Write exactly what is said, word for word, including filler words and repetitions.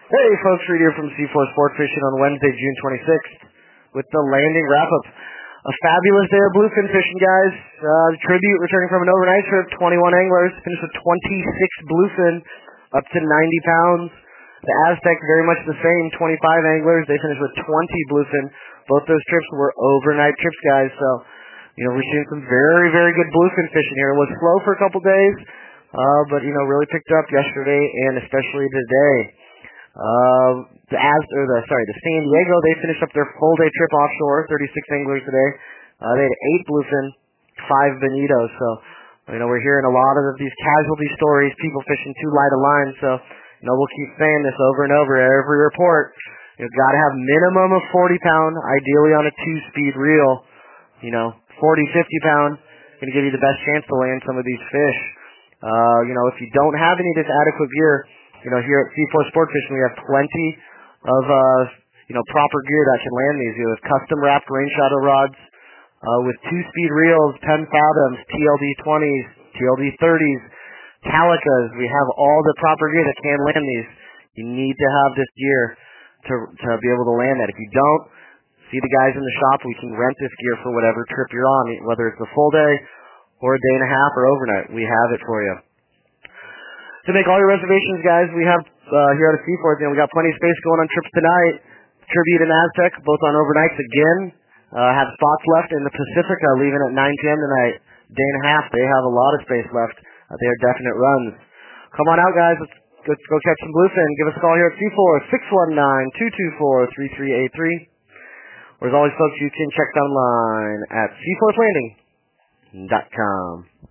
Hey folks, Reed here from C four Sport Fishing on Wednesday, June twenty-sixth with the landing wrap-up. A fabulous day of bluefin fishing, guys. Uh, the Tribute returning from an overnight trip, twenty-one anglers, finished with twenty-six bluefin, up to ninety pounds. The Aztec, very much the same, twenty-five anglers, they finished with twenty bluefin. Both those trips were overnight trips, guys, so, you know, we're seeing some very, very good bluefin fishing here. It was slow for a couple days, uh, but, you know, really picked up yesterday and especially today. Uh, the Az, or the, sorry, the San Diego, they finished up their full day trip offshore, thirty-six anglers today. Uh, they had eight bluefin, five bonitos, so, you know, we're hearing a lot of these casualty stories, people fishing too light a line, so, you know, we'll keep saying this over and over, every report. You've got to have minimum of forty pound, ideally on a two-speed reel, you know, forty, fifty pound, going to give you the best chance to land some of these fish. Uh, you know, if you don't have any of this adequate gear, you know, here at C four Sport Fishing, we have plenty of, uh, you know, proper gear that can land these. You have custom-wrapped rain shadow rods uh, with two-speed reels, ten fathoms, T L D twenties, T L D thirties, Calicas. We have all the proper gear that can land these. You need to have this gear to to be able to land that. If you don't, see the guys in the shop. We can rent this gear for whatever trip you're on, whether it's a full day or a day and a half or overnight. We have it for you. To make all your reservations, guys, we have uh, here at C four, you know, we got plenty of space going on trips tonight. Tribute and Aztec, both on overnights again. Uh, have spots left in the Pacifica, leaving at nine p.m. tonight. Day and a half, they have a lot of space left. Uh, they are definite runs. Come on out, guys. Let's, let's go catch some bluefin. Give us a call here at C four, six one nine, two two four, three three eight three. Or as always, folks, you can check online at C four landing dot com.